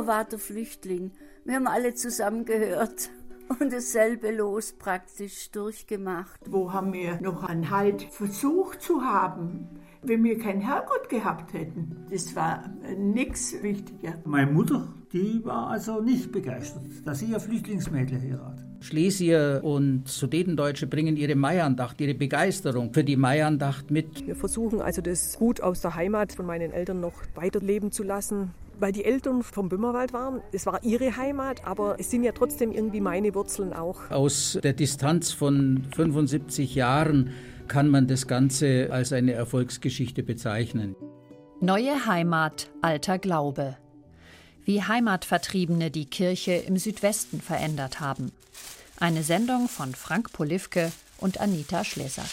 immer war der Flüchtling. Wir haben alle zusammengehört und dasselbe Los praktisch durchgemacht. Wo haben wir noch einen Halt versucht zu haben, wenn wir keinen Herrgott gehabt hätten? Das war nichts Wichtiger. Meine Mutter, die war also nicht begeistert, dass sie ihr Flüchtlingsmädel heiratet. Schlesier und Sudetendeutsche bringen ihre Maiandacht, ihre Begeisterung für die Maiandacht mit. Wir versuchen also das Gut aus der Heimat von meinen Eltern noch weiterleben zu lassen. Weil die Eltern vom Böhmerwald waren, es war ihre Heimat, aber es sind ja trotzdem irgendwie meine Wurzeln auch. Aus der Distanz von 75 Jahren kann man das Ganze als eine Erfolgsgeschichte bezeichnen. Neue Heimat, alter Glaube. Wie Heimatvertriebene die Kirche im Südwesten verändert haben. Eine Sendung von Frank Polifke und Anita Schlesack.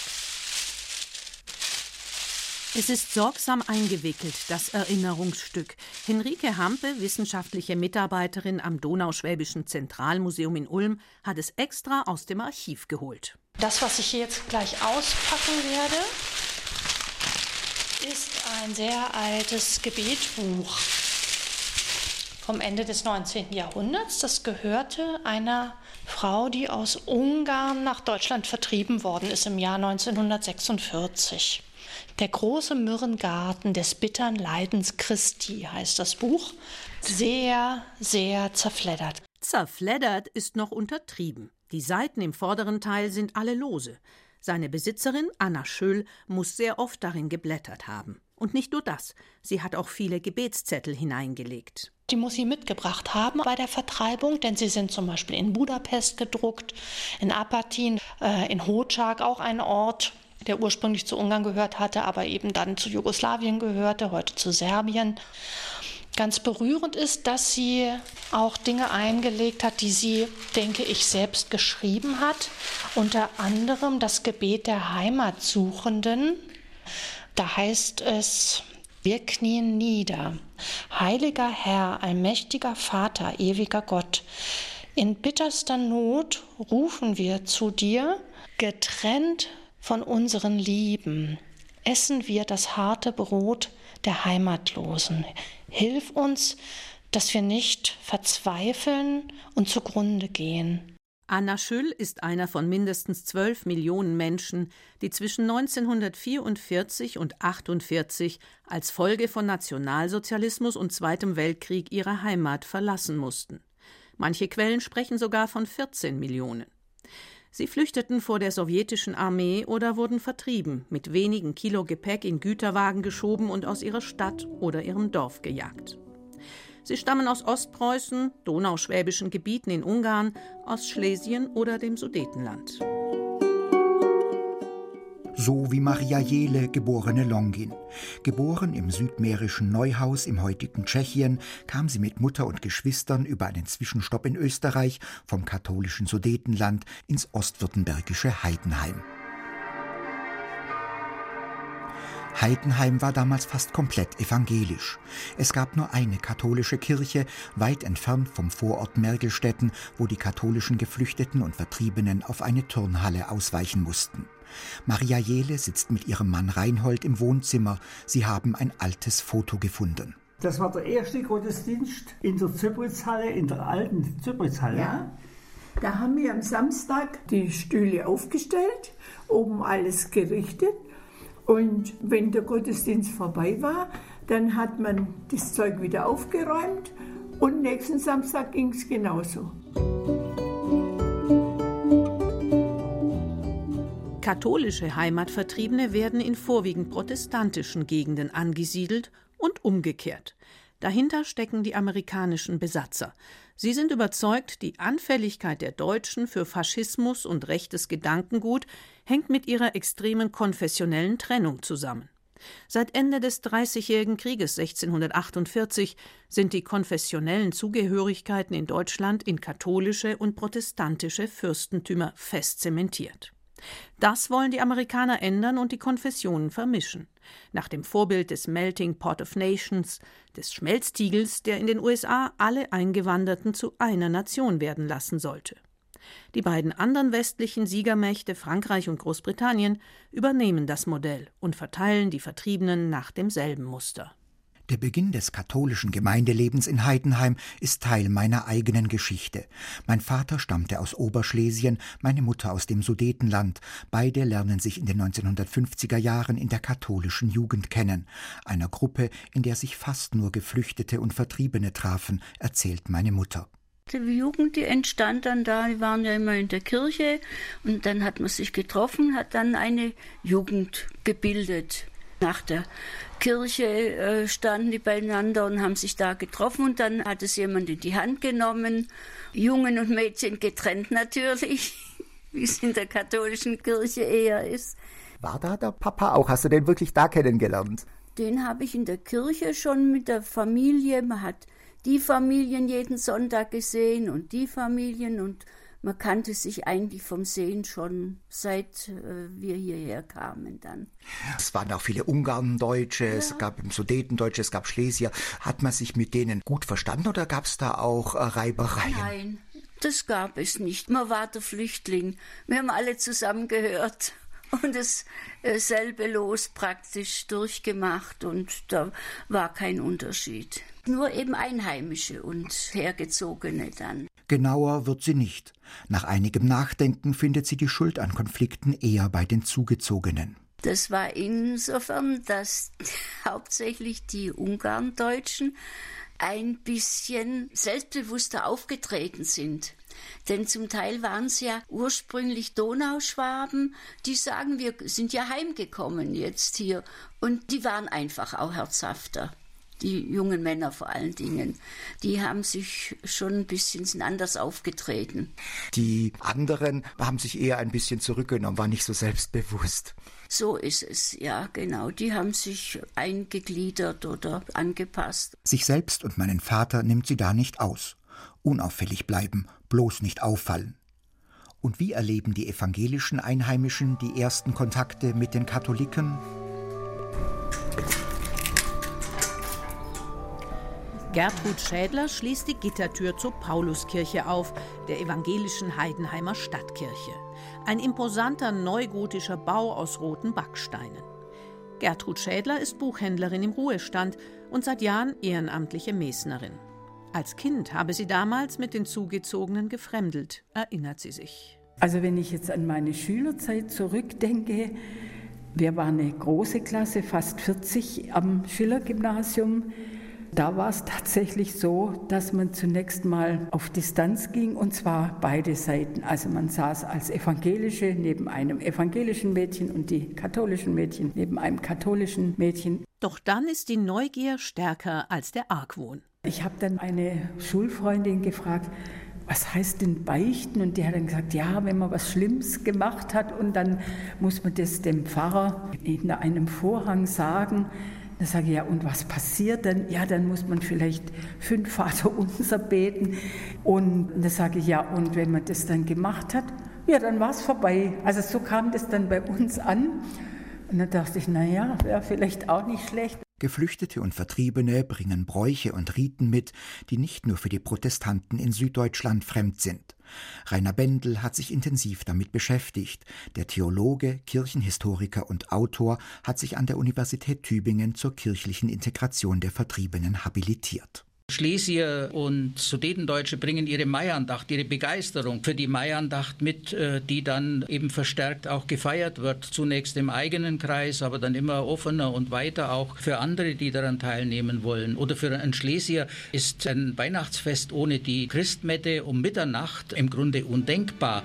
Es ist sorgsam eingewickelt, das Erinnerungsstück. Henrike Hampe, wissenschaftliche Mitarbeiterin am Donauschwäbischen Zentralmuseum in Ulm, hat es extra aus dem Archiv geholt. Das, was ich jetzt gleich auspacken werde, ist ein sehr altes Gebetbuch vom Ende des 19. Jahrhunderts. Das gehörte einer Frau, die aus Ungarn nach Deutschland vertrieben worden ist im Jahr 1946. Der große Myrrhengarten des bittern Leidens Christi heißt das Buch. Sehr, sehr zerfleddert. Zerfleddert ist noch untertrieben. Die Seiten im vorderen Teil sind alle lose. Seine Besitzerin, Anna Schöll, muss sehr oft darin geblättert haben. Und nicht nur das, sie hat auch viele Gebetszettel hineingelegt. Die muss sie mitgebracht haben bei der Vertreibung, denn sie sind zum Beispiel in Budapest gedruckt, in Apatin, in Hodzsák, auch ein Ort, der ursprünglich zu Ungarn gehört hatte, aber eben dann zu Jugoslawien gehörte, heute zu Serbien. Ganz berührend ist, dass sie auch Dinge eingelegt hat, die sie, denke ich, selbst geschrieben hat. Unter anderem das Gebet der Heimatsuchenden. Da heißt es: Wir knien nieder. Heiliger Herr, allmächtiger Vater, ewiger Gott, in bitterster Not rufen wir zu dir, getrennt von unseren Lieben. Essen wir das harte Brot der Heimatlosen. Hilf uns, dass wir nicht verzweifeln und zugrunde gehen. Anna Schöll ist einer von mindestens 12 Millionen Menschen, die zwischen 1944 und 1948 als Folge von Nationalsozialismus und Zweitem Weltkrieg ihre Heimat verlassen mussten. Manche Quellen sprechen sogar von 14 Millionen. Sie flüchteten vor der sowjetischen Armee oder wurden vertrieben, mit wenigen Kilo Gepäck in Güterwagen geschoben und aus ihrer Stadt oder ihrem Dorf gejagt. Sie stammen aus Ostpreußen, donauschwäbischen Gebieten in Ungarn, aus Schlesien oder dem Sudetenland. So wie Maria Jele, geborene Longin. Geboren im südmährischen Neuhaus im heutigen Tschechien, kam sie mit Mutter und Geschwistern über einen Zwischenstopp in Österreich vom katholischen Sudetenland ins ostwürttembergische Heidenheim. Heidenheim war damals fast komplett evangelisch. Es gab nur eine katholische Kirche, weit entfernt vom Vorort Mergelstetten, wo die katholischen Geflüchteten und Vertriebenen auf eine Turnhalle ausweichen mussten. Maria Jele sitzt mit ihrem Mann Reinhold im Wohnzimmer. Sie haben ein altes Foto gefunden. Das war der erste Gottesdienst in der Zöbritzhalle, in der alten Zöbritzhalle. Ja, da haben wir am Samstag die Stühle aufgestellt, oben alles gerichtet. Und wenn der Gottesdienst vorbei war, dann hat man das Zeug wieder aufgeräumt und nächsten Samstag ging es genauso. Katholische Heimatvertriebene werden in vorwiegend protestantischen Gegenden angesiedelt und umgekehrt. Dahinter stecken die amerikanischen Besatzer. Sie sind überzeugt, die Anfälligkeit der Deutschen für Faschismus und rechtes Gedankengut hängt mit ihrer extremen konfessionellen Trennung zusammen. Seit Ende des Dreißigjährigen Krieges 1648 sind die konfessionellen Zugehörigkeiten in Deutschland in katholische und protestantische Fürstentümer fest zementiert. Das wollen die Amerikaner ändern und die Konfessionen vermischen. Nach dem Vorbild des Melting Pot of Nations, des Schmelztiegels, der in den USA alle Eingewanderten zu einer Nation werden lassen sollte. Die beiden anderen westlichen Siegermächte, Frankreich und Großbritannien, übernehmen das Modell und verteilen die Vertriebenen nach demselben Muster. Der Beginn des katholischen Gemeindelebens in Heidenheim ist Teil meiner eigenen Geschichte. Mein Vater stammte aus Oberschlesien, meine Mutter aus dem Sudetenland. Beide lernen sich in den 1950er Jahren in der katholischen Jugend kennen, einer Gruppe, in der sich fast nur Geflüchtete und Vertriebene trafen, erzählt meine Mutter. Die Jugend, die entstand dann da, die waren ja immer in der Kirche und dann hat man sich getroffen, hat dann eine Jugend gebildet. Nach der Kirche standen die beieinander und haben sich da getroffen und dann hat es jemand in die Hand genommen, Jungen und Mädchen getrennt natürlich, wie es in der katholischen Kirche eher ist. War da der Papa auch? Hast du den wirklich da kennengelernt? Den habe ich in der Kirche schon mit der Familie, man hat die Familien jeden Sonntag gesehen und die Familien und man kannte sich eigentlich vom Sehen schon, seit wir hierher kamen dann. Es waren auch viele Ungarndeutsche, ja. Es gab Sudetendeutsche, es gab Schlesier. Hat man sich mit denen gut verstanden oder gab es da auch Reibereien? Nein, das gab es nicht. Man war der Flüchtling. Wir haben alle zusammengehört und dasselbe Los praktisch durchgemacht und da war kein Unterschied. Nur eben Einheimische und Hergezogene dann. Genauer wird sie nicht. Nach einigem Nachdenken findet sie die Schuld an Konflikten eher bei den Zugezogenen. Das war insofern, dass hauptsächlich die Ungarndeutschen ein bisschen selbstbewusster aufgetreten sind. Denn zum Teil waren es ja ursprünglich Donauschwaben, die sagen, wir sind ja heimgekommen jetzt hier. Und die waren einfach auch herzhafter. Die jungen Männer vor allen Dingen, die haben sich schon ein bisschen anders aufgetreten. Die anderen haben sich eher ein bisschen zurückgenommen, waren nicht so selbstbewusst. So ist es, ja, genau. Die haben sich eingegliedert oder angepasst. Sich selbst und meinen Vater nimmt sie da nicht aus. Unauffällig bleiben, bloß nicht auffallen. Und wie erleben die evangelischen Einheimischen die ersten Kontakte mit den Katholiken? Gertrud Schädler schließt die Gittertür zur Pauluskirche auf, der evangelischen Heidenheimer Stadtkirche. Ein imposanter neugotischer Bau aus roten Backsteinen. Gertrud Schädler ist Buchhändlerin im Ruhestand und seit Jahren ehrenamtliche Mesnerin. Als Kind habe sie damals mit den Zugezogenen gefremdelt, erinnert sie sich. Also wenn ich jetzt an meine Schülerzeit zurückdenke, wir waren eine große Klasse, fast 40 am Schiller-Gymnasium. Da war es tatsächlich so, dass man zunächst mal auf Distanz ging, und zwar beide Seiten. Also man saß als Evangelische neben einem evangelischen Mädchen und die katholischen Mädchen neben einem katholischen Mädchen. Doch dann ist die Neugier stärker als der Argwohn. Ich habe dann eine Schulfreundin gefragt, was heißt denn beichten? Und die hat dann gesagt, ja, wenn man was Schlimmes gemacht hat und dann muss man das dem Pfarrer hinter einem Vorhang sagen. Da sage ich, ja, und was passiert dann? Ja, dann muss man vielleicht 5 Vaterunser beten. Und da sage ich, ja, und wenn man das dann gemacht hat, ja, dann war es vorbei. Also so kam das dann bei uns an. Und dann dachte ich, naja, wäre vielleicht auch nicht schlecht. Geflüchtete und Vertriebene bringen Bräuche und Riten mit, die nicht nur für die Protestanten in Süddeutschland fremd sind. Rainer Bendel hat sich intensiv damit beschäftigt. Der Theologe, Kirchenhistoriker und Autor hat sich an der Universität Tübingen zur kirchlichen Integration der Vertriebenen habilitiert. Schlesier und Sudetendeutsche bringen ihre Maiandacht, ihre Begeisterung für die Maiandacht mit, die dann eben verstärkt auch gefeiert wird. Zunächst im eigenen Kreis, aber dann immer offener und weiter auch für andere, die daran teilnehmen wollen. Oder für einen Schlesier ist ein Weihnachtsfest ohne die Christmette um Mitternacht im Grunde undenkbar.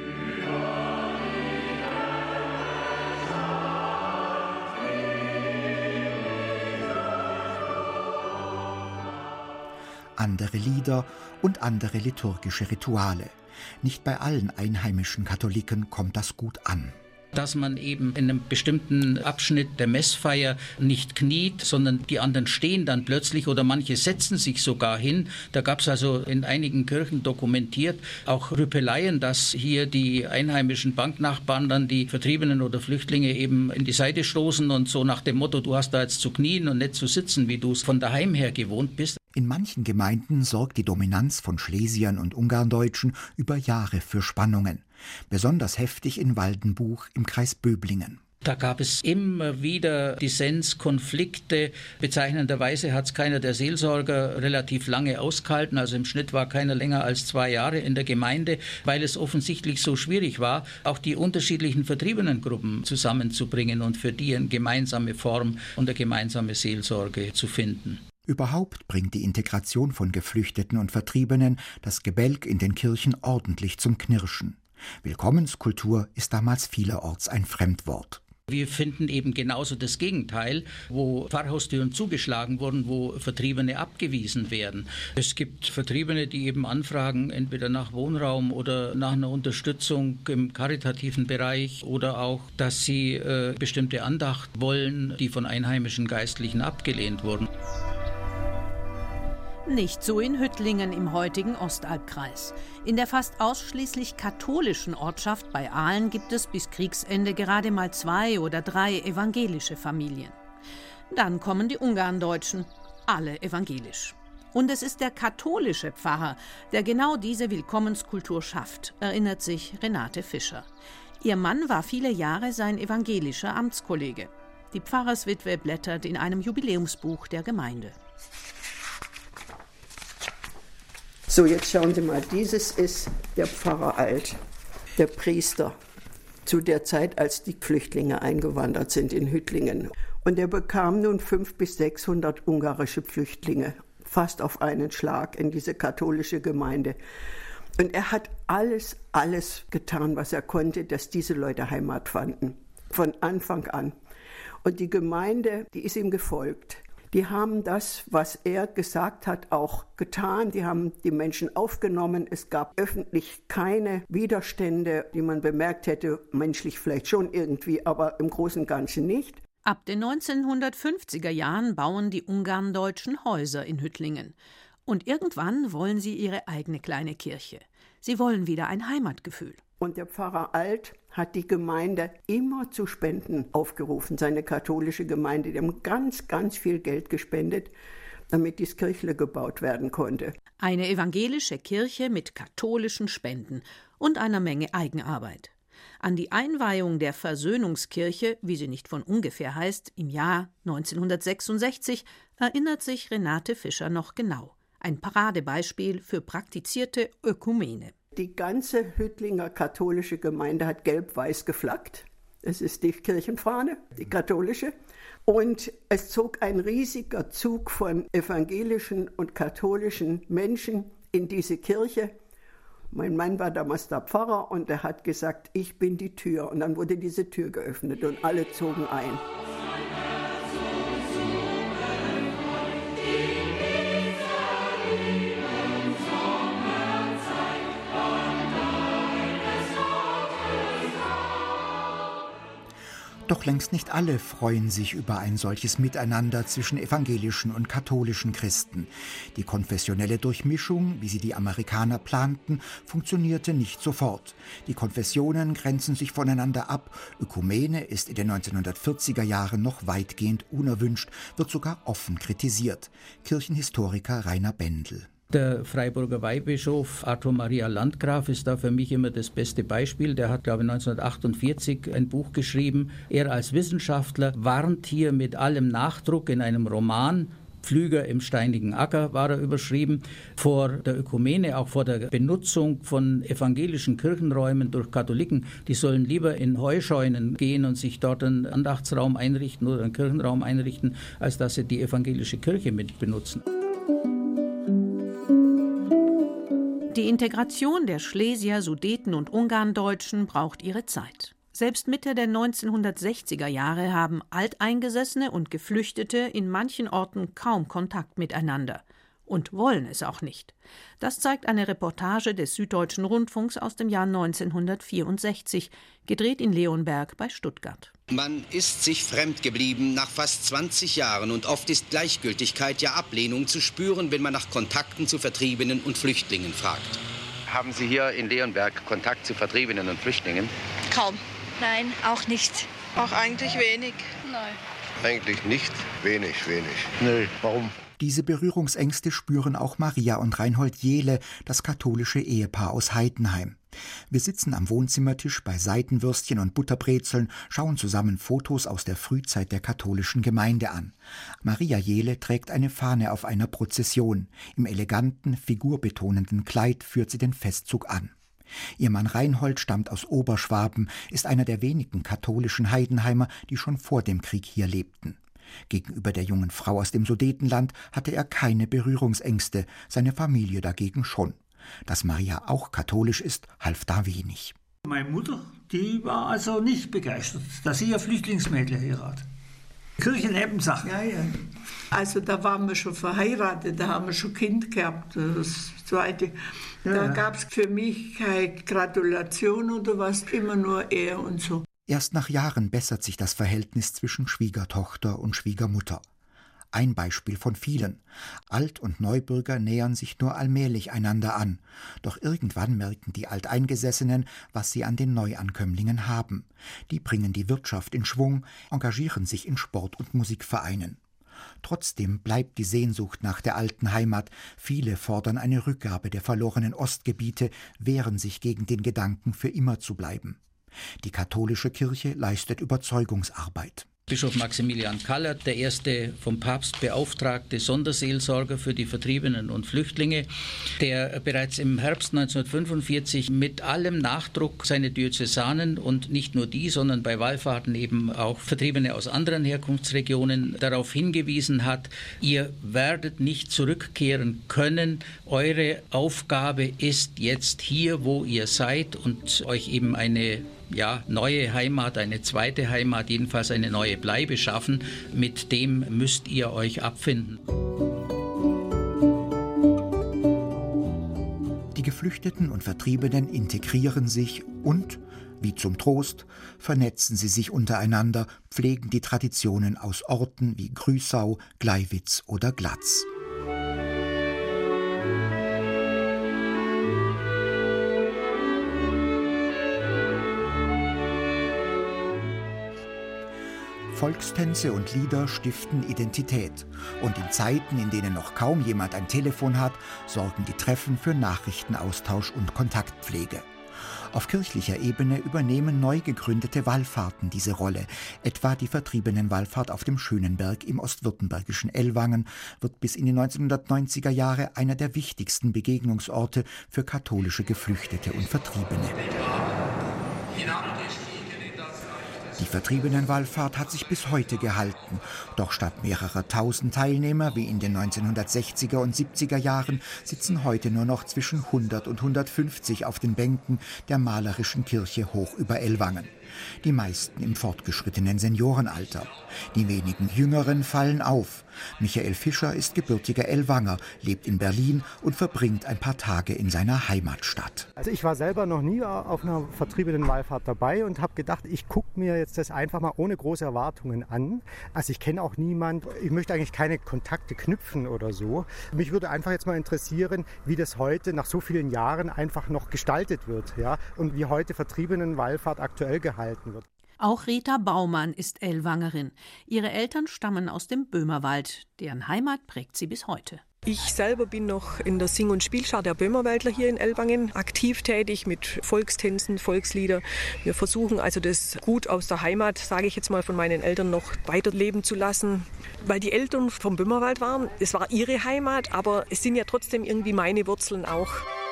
Andere Lieder und andere liturgische Rituale. Nicht bei allen einheimischen Katholiken kommt das gut an. Dass man eben in einem bestimmten Abschnitt der Messfeier nicht kniet, sondern die anderen stehen dann plötzlich oder manche setzen sich sogar hin. Da gab es also in einigen Kirchen dokumentiert auch Rüpeleien, dass hier die einheimischen Banknachbarn dann die Vertriebenen oder Flüchtlinge eben in die Seite stoßen und so nach dem Motto, du hast da jetzt zu knien und nicht zu sitzen, wie du es von daheim her gewohnt bist. In manchen Gemeinden sorgt die Dominanz von Schlesiern und Ungarndeutschen über Jahre für Spannungen. Besonders heftig in Waldenbuch im Kreis Böblingen. Da gab es immer wieder Dissens, Konflikte. Bezeichnenderweise hat es keiner der Seelsorger relativ lange ausgehalten. Also im Schnitt war keiner länger als 2 Jahre in der Gemeinde, weil es offensichtlich so schwierig war, auch die unterschiedlichen Vertriebenengruppen zusammenzubringen und für die eine gemeinsame Form und eine gemeinsame Seelsorge zu finden. Überhaupt bringt die Integration von Geflüchteten und Vertriebenen das Gebälk in den Kirchen ordentlich zum Knirschen. Willkommenskultur ist damals vielerorts ein Fremdwort. Wir finden eben genauso das Gegenteil, wo Pfarrhaustüren zugeschlagen wurden, wo Vertriebene abgewiesen werden. Es gibt Vertriebene, die eben anfragen, entweder nach Wohnraum oder nach einer Unterstützung im karitativen Bereich oder auch, dass sie bestimmte Andacht wollen, die von einheimischen Geistlichen abgelehnt wurden. Nicht so in Hüttlingen im heutigen Ostalbkreis. In der fast ausschließlich katholischen Ortschaft bei Ahlen gibt es bis Kriegsende gerade mal 2 oder 3 evangelische Familien. Dann kommen die Ungarndeutschen, alle evangelisch. Und es ist der katholische Pfarrer, der genau diese Willkommenskultur schafft, erinnert sich Renate Fischer. Ihr Mann war viele Jahre sein evangelischer Amtskollege. Die Pfarrerswitwe blättert in einem Jubiläumsbuch der Gemeinde. So, jetzt schauen Sie mal, dieses ist der Pfarrer Alt, der Priester, zu der Zeit, als die Flüchtlinge eingewandert sind in Hüttlingen. Und er bekam nun 500 bis 600 ungarische Flüchtlinge, fast auf einen Schlag in diese katholische Gemeinde. Und er hat alles getan, was er konnte, dass diese Leute Heimat fanden, von Anfang an. Und die Gemeinde, die ist ihm gefolgt. Die haben das, was er gesagt hat, auch getan. Die haben die Menschen aufgenommen. Es gab öffentlich keine Widerstände, die man bemerkt hätte, menschlich vielleicht schon irgendwie, aber im Großen und Ganzen nicht. Ab den 1950er Jahren bauen die Ungarndeutschen Häuser in Hüttlingen. Und irgendwann wollen sie ihre eigene kleine Kirche. Sie wollen wieder ein Heimatgefühl. Und der Pfarrer Alt hat die Gemeinde immer zu Spenden aufgerufen, seine katholische Gemeinde. Die haben ganz viel Geld gespendet, damit dieses Kirchle gebaut werden konnte. Eine evangelische Kirche mit katholischen Spenden und einer Menge Eigenarbeit. An die Einweihung der Versöhnungskirche, wie sie nicht von ungefähr heißt, im Jahr 1966, erinnert sich Renate Fischer noch genau. Ein Paradebeispiel für praktizierte Ökumene. Die ganze Hüttlinger katholische Gemeinde hat gelb-weiß geflaggt. Es ist die Kirchenfahne, die katholische. Und es zog ein riesiger Zug von evangelischen und katholischen Menschen in diese Kirche. Mein Mann war damals der Pfarrer und er hat gesagt, ich bin die Tür. Und dann wurde diese Tür geöffnet und alle zogen ein. Doch längst nicht alle freuen sich über ein solches Miteinander zwischen evangelischen und katholischen Christen. Die konfessionelle Durchmischung, wie sie die Amerikaner planten, funktionierte nicht sofort. Die Konfessionen grenzen sich voneinander ab. Ökumene ist in den 1940er Jahren noch weitgehend unerwünscht, wird sogar offen kritisiert. Kirchenhistoriker Rainer Bendel. Der Freiburger Weihbischof Arthur Maria Landgraf ist da für mich immer das beste Beispiel. Der hat, glaube ich, 1948 ein Buch geschrieben. Er als Wissenschaftler warnt hier mit allem Nachdruck in einem Roman, Pflüger im steinigen Acker war er überschrieben, vor der Ökumene, auch vor der Benutzung von evangelischen Kirchenräumen durch Katholiken. Die sollen lieber in Heuscheunen gehen und sich dort einen Andachtsraum einrichten oder einen Kirchenraum einrichten, als dass sie die evangelische Kirche mit benutzen. Die Integration der Schlesier, Sudeten und Ungarndeutschen braucht ihre Zeit. Selbst Mitte der 1960er Jahre haben Alteingesessene und Geflüchtete in manchen Orten kaum Kontakt miteinander und wollen es auch nicht. Das zeigt eine Reportage des Süddeutschen Rundfunks aus dem Jahr 1964, gedreht in Leonberg bei Stuttgart. Man ist sich fremd geblieben nach fast 20 Jahren und oft ist Gleichgültigkeit, ja Ablehnung zu spüren, wenn man nach Kontakten zu Vertriebenen und Flüchtlingen fragt. Haben Sie hier in Leonberg Kontakt zu Vertriebenen und Flüchtlingen? Kaum. Nein, auch nicht. Auch eigentlich wenig. Nein. Eigentlich nicht. Wenig. Nö, warum? Diese Berührungsängste spüren auch Maria und Reinhold Jehle, das katholische Ehepaar aus Heidenheim. Wir sitzen am Wohnzimmertisch bei Seitenwürstchen und Butterbrezeln, schauen zusammen Fotos aus der Frühzeit der katholischen Gemeinde an. Maria Jehle trägt eine Fahne auf einer Prozession. Im eleganten, figurbetonenden Kleid führt sie den Festzug an. Ihr Mann Reinhold stammt aus Oberschwaben, ist einer der wenigen katholischen Heidenheimer, die schon vor dem Krieg hier lebten. Gegenüber der jungen Frau aus dem Sudetenland hatte er keine Berührungsängste, seine Familie dagegen schon. Dass Maria auch katholisch ist, half da wenig. Meine Mutter, die war also nicht begeistert, dass sie ihr Flüchtlingsmädel heiratet. Kirchennebensache. Ja. Also da waren wir schon verheiratet, da haben wir schon Kind gehabt, das zweite. Da gab es für mich keine Gratulation oder was, immer nur er und so. Erst nach Jahren bessert sich das Verhältnis zwischen Schwiegertochter und Schwiegermutter. Ein Beispiel von vielen. Alt- und Neubürger nähern sich nur allmählich einander an. Doch irgendwann merken die Alteingesessenen, was sie an den Neuankömmlingen haben. Die bringen die Wirtschaft in Schwung, engagieren sich in Sport- und Musikvereinen. Trotzdem bleibt die Sehnsucht nach der alten Heimat. Viele fordern eine Rückgabe der verlorenen Ostgebiete, wehren sich gegen den Gedanken, für immer zu bleiben. Die katholische Kirche leistet Überzeugungsarbeit. Bischof Maximilian Kallert, der erste vom Papst beauftragte Sonderseelsorger für die Vertriebenen und Flüchtlinge, der bereits im Herbst 1945 mit allem Nachdruck seine Diözesanen und nicht nur die, sondern bei Wallfahrten eben auch Vertriebene aus anderen Herkunftsregionen darauf hingewiesen hat, ihr werdet nicht zurückkehren können, eure Aufgabe ist jetzt hier, wo ihr seid und euch eben eine neue Heimat, eine zweite Heimat, jedenfalls eine neue Bleibe schaffen. Mit dem müsst ihr euch abfinden. Die Geflüchteten und Vertriebenen integrieren sich und, wie zum Trost, vernetzen sie sich untereinander, pflegen die Traditionen aus Orten wie Grüßau, Gleiwitz oder Glatz. Volkstänze und Lieder stiften Identität. Und in Zeiten, in denen noch kaum jemand ein Telefon hat, sorgen die Treffen für Nachrichtenaustausch und Kontaktpflege. Auf kirchlicher Ebene übernehmen neu gegründete Wallfahrten diese Rolle. Etwa die Vertriebenenwallfahrt auf dem Schönenberg im ostwürttembergischen Ellwangen wird bis in die 1990er Jahre einer der wichtigsten Begegnungsorte für katholische Geflüchtete und Vertriebene. Die Vertriebenenwallfahrt hat sich bis heute gehalten. Doch statt mehrerer tausend Teilnehmer wie in den 1960er und 70er Jahren sitzen heute nur noch zwischen 100 und 150 auf den Bänken der malerischen Kirche hoch über Ellwangen. Die meisten im fortgeschrittenen Seniorenalter. Die wenigen Jüngeren fallen auf. Michael Fischer ist gebürtiger Ellwanger, lebt in Berlin und verbringt ein paar Tage in seiner Heimatstadt. Also ich war selber noch nie auf einer Vertriebenenwallfahrt dabei und habe gedacht, ich gucke mir jetzt das einfach mal ohne große Erwartungen an. Also ich kenne auch niemand, ich möchte eigentlich keine Kontakte knüpfen oder so. Mich würde einfach jetzt mal interessieren, wie das heute nach so vielen Jahren einfach noch gestaltet wird, ja, und wie heute Vertriebenenwallfahrt aktuell gehalten wird. Auch Rita Baumann ist Ellwangerin. Ihre Eltern stammen aus dem Böhmerwald. Deren Heimat prägt sie bis heute. Ich selber bin noch in der Sing- und Spielschar der Böhmerwäldler hier in Ellwangen aktiv tätig mit Volkstänzen, Volkslieder. Wir versuchen also das Gut aus der Heimat, sage ich jetzt mal, von meinen Eltern noch weiterleben zu lassen. Weil die Eltern vom Böhmerwald waren, es war ihre Heimat, aber es sind ja trotzdem irgendwie meine Wurzeln auch.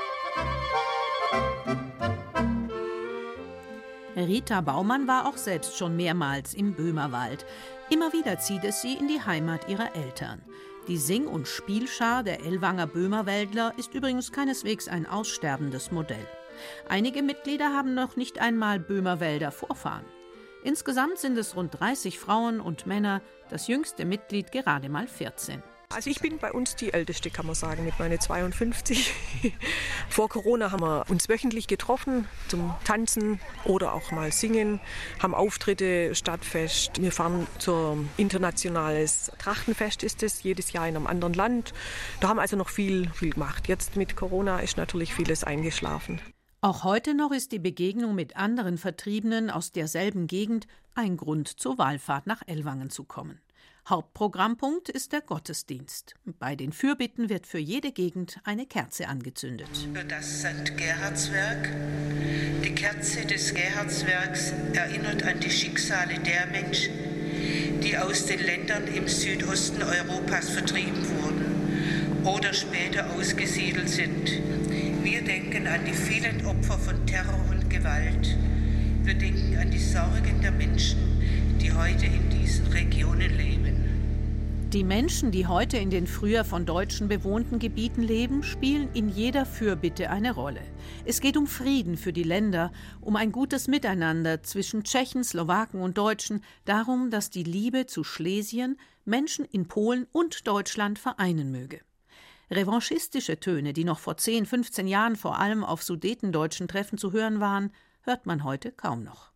Rita Baumann war auch selbst schon mehrmals im Böhmerwald. Immer wieder zieht es sie in die Heimat ihrer Eltern. Die Sing- und Spielschar der Ellwanger Böhmerwäldler ist übrigens keineswegs ein aussterbendes Modell. Einige Mitglieder haben noch nicht einmal Böhmerwälder Vorfahren. Insgesamt sind es rund 30 Frauen und Männer, das jüngste Mitglied gerade mal 14. Also ich bin bei uns die Älteste, kann man sagen, mit meinen 52. Vor Corona haben wir uns wöchentlich getroffen zum Tanzen oder auch mal singen, haben Auftritte, Stadtfest. Wir fahren zum internationales Trachtenfest, ist es jedes Jahr in einem anderen Land. Da haben wir also noch viel gemacht. Jetzt mit Corona ist natürlich vieles eingeschlafen. Auch heute noch ist die Begegnung mit anderen Vertriebenen aus derselben Gegend ein Grund zur Wallfahrt nach Ellwangen zu kommen. Hauptprogrammpunkt ist der Gottesdienst. Bei den Fürbitten wird für jede Gegend eine Kerze angezündet. Für das St. Gerhardswerk. Die Kerze des Gerhardswerks erinnert an die Schicksale der Menschen, die aus den Ländern im Südosten Europas vertrieben wurden oder später ausgesiedelt sind. Wir denken an die vielen Opfer von Terror und Gewalt. Wir denken an die Sorgen der Menschen, die heute in diesen Regionen leben. Die Menschen, die heute in den früher von Deutschen bewohnten Gebieten leben, spielen in jeder Fürbitte eine Rolle. Es geht um Frieden für die Länder, um ein gutes Miteinander zwischen Tschechen, Slowaken und Deutschen, darum, dass die Liebe zu Schlesien Menschen in Polen und Deutschland vereinen möge. Revanchistische Töne, die noch vor 10, 15 Jahren vor allem auf sudetendeutschen Treffen zu hören waren, hört man heute kaum noch.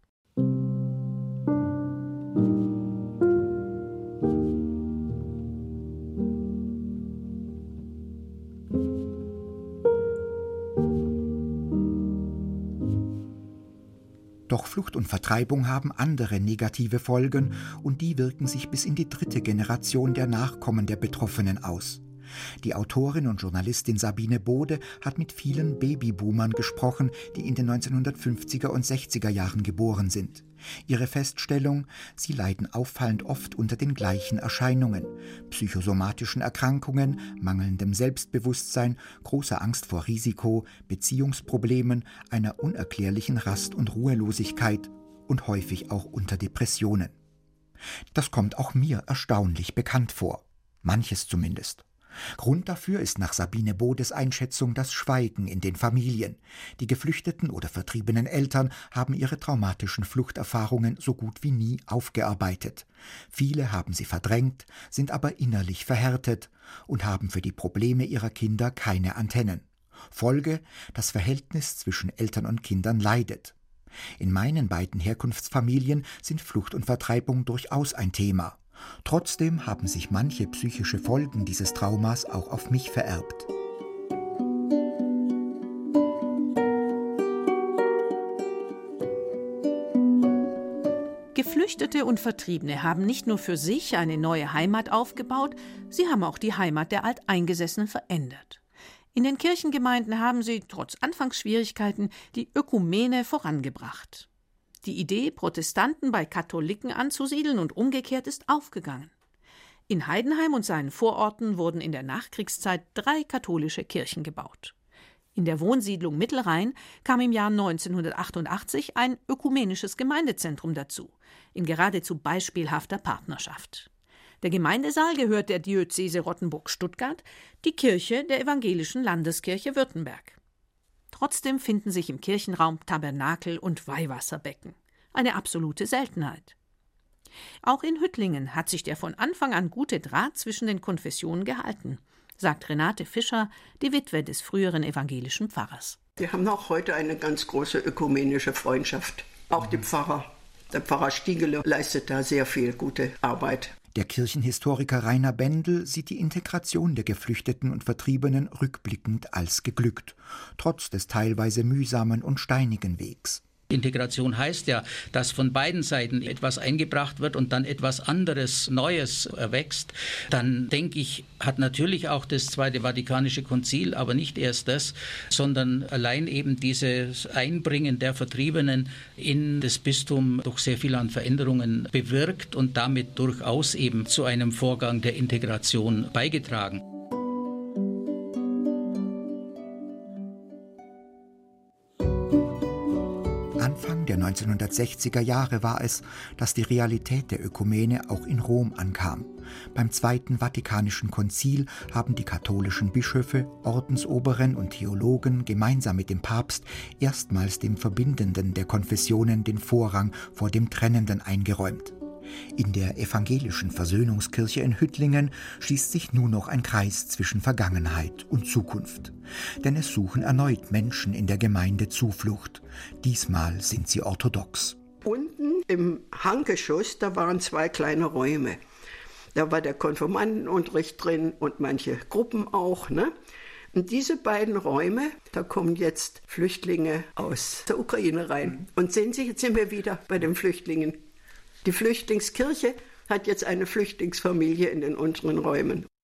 Doch Flucht und Vertreibung haben andere negative Folgen und die wirken sich bis in die 3. Generation der Nachkommen der Betroffenen aus. Die Autorin und Journalistin Sabine Bode hat mit vielen Babyboomern gesprochen, die in den 1950er und 60er Jahren geboren sind. Ihre Feststellung: Sie leiden auffallend oft unter den gleichen Erscheinungen: psychosomatischen Erkrankungen, mangelndem Selbstbewusstsein, großer Angst vor Risiko, Beziehungsproblemen, einer unerklärlichen Rast- und Ruhelosigkeit und häufig auch unter Depressionen. Das kommt auch mir erstaunlich bekannt vor. Manches zumindest. Grund dafür ist nach Sabine Bodes Einschätzung das Schweigen in den Familien. Die geflüchteten oder vertriebenen Eltern haben ihre traumatischen Fluchterfahrungen so gut wie nie aufgearbeitet. Viele haben sie verdrängt, sind aber innerlich verhärtet und haben für die Probleme ihrer Kinder keine Antennen. Folge: Das Verhältnis zwischen Eltern und Kindern leidet. In meinen beiden Herkunftsfamilien sind Flucht und Vertreibung durchaus ein Thema. Trotzdem haben sich manche psychische Folgen dieses Traumas auch auf mich vererbt. Geflüchtete und Vertriebene haben nicht nur für sich eine neue Heimat aufgebaut, sie haben auch die Heimat der Alteingesessenen verändert. In den Kirchengemeinden haben sie, trotz Anfangsschwierigkeiten, die Ökumene vorangebracht. Die Idee, Protestanten bei Katholiken anzusiedeln und umgekehrt, ist aufgegangen. In Heidenheim und seinen Vororten wurden in der Nachkriegszeit 3 katholische Kirchen gebaut. In der Wohnsiedlung Mittelrhein kam im Jahr 1988 ein ökumenisches Gemeindezentrum dazu, in geradezu beispielhafter Partnerschaft. Der Gemeindesaal gehört der Diözese Rottenburg-Stuttgart, die Kirche der Evangelischen Landeskirche Württemberg. Trotzdem finden sich im Kirchenraum Tabernakel und Weihwasserbecken. Eine absolute Seltenheit. Auch in Hüttlingen hat sich der von Anfang an gute Draht zwischen den Konfessionen gehalten, sagt Renate Fischer, die Witwe des früheren evangelischen Pfarrers. Wir haben auch heute eine ganz große ökumenische Freundschaft. Auch die Pfarrer. Der Pfarrer Stiegele leistet da sehr viel gute Arbeit. Der Kirchenhistoriker Rainer Bendel sieht die Integration der Geflüchteten und Vertriebenen rückblickend als geglückt, trotz des teilweise mühsamen und steinigen Wegs. Integration heißt ja, dass von beiden Seiten etwas eingebracht wird und dann etwas anderes, Neues erwächst. Dann, denke ich, hat natürlich auch das Zweite Vatikanische Konzil, aber nicht erst das, sondern allein eben dieses Einbringen der Vertriebenen in das Bistum doch sehr viel an Veränderungen bewirkt und damit durchaus eben zu einem Vorgang der Integration beigetragen. Anfang der 1960er Jahre war es, dass die Realität der Ökumene auch in Rom ankam. Beim Zweiten Vatikanischen Konzil haben die katholischen Bischöfe, Ordensoberen und Theologen gemeinsam mit dem Papst erstmals dem Verbindenden der Konfessionen den Vorrang vor dem Trennenden eingeräumt. In der evangelischen Versöhnungskirche in Hüttlingen schließt sich nur noch ein Kreis zwischen Vergangenheit und Zukunft. Denn es suchen erneut Menschen in der Gemeinde Zuflucht. Diesmal sind sie orthodox. Unten im Hanggeschoss, da waren 2 kleine Räume. Da war der Konfirmandenunterricht drin und manche Gruppen auch, ne? Und diese beiden Räume, da kommen jetzt Flüchtlinge aus der Ukraine rein. Und sehen Sie, jetzt sind wir wieder bei den Flüchtlingen. Die Flüchtlingskirche hat jetzt eine Flüchtlingsfamilie in den unteren Räumen.